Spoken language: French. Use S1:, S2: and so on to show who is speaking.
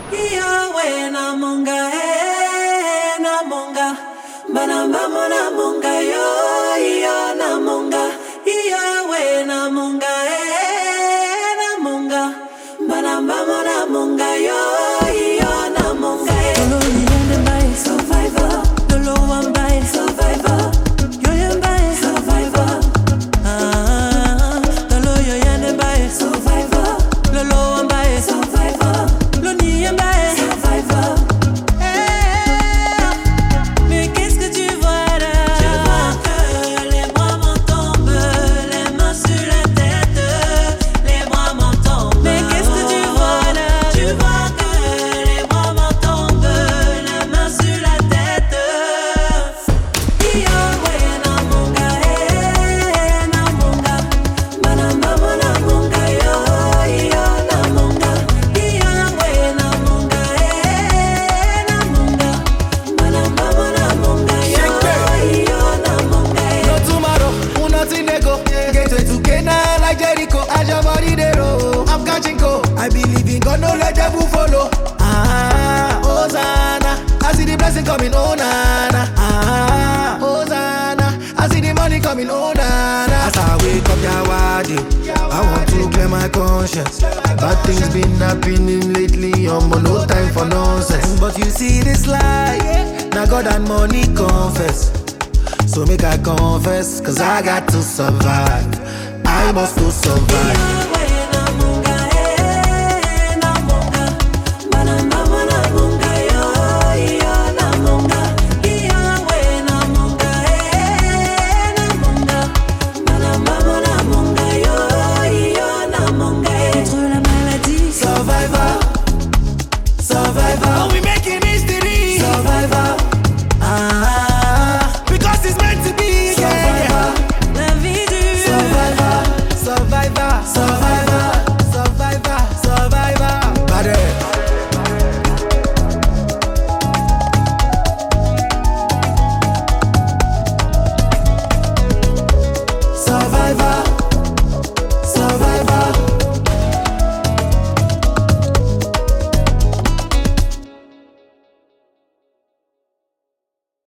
S1: Iyawe namunga namunga banamba namunga yo iyo namunga Iyawe namunga namunga banamba namunga yo iyo namunga Lolo yende mbae survivor Lolo wambae survivor Yo yembae survivor Lolo yo yende mbae survivor Lolo wambae survivor mais qu'est-ce que tu vois là? Je vois que les bras m'en tombent, les mains sur la tête, les bras m'en tombent. Mais qu'est-ce que tu vois là? Tu vois que les bras m'en tombent, les mains sur la tête. Iyawe namunga namunga, banamba namunga yo iyo namunga. Iyawe namunga namunga, banamba namunga yo iyo namunga.
S2: No tomorrow, nothing they go. Gateway to Canaan like Jericho. Ajamari they roll. I'm catching go. I believe in God, no let devil follow. Hosanna. I see the blessing coming, oh nana. Hosanna. I see the money coming, oh nana. As I wake up, Yawadi, I want to clear my conscience. Bad things been happening lately, no time for nonsense. But you see this life, now God and money confess. So make I confess, cause I got to survive. I must to survive.
S1: Iyawe namunga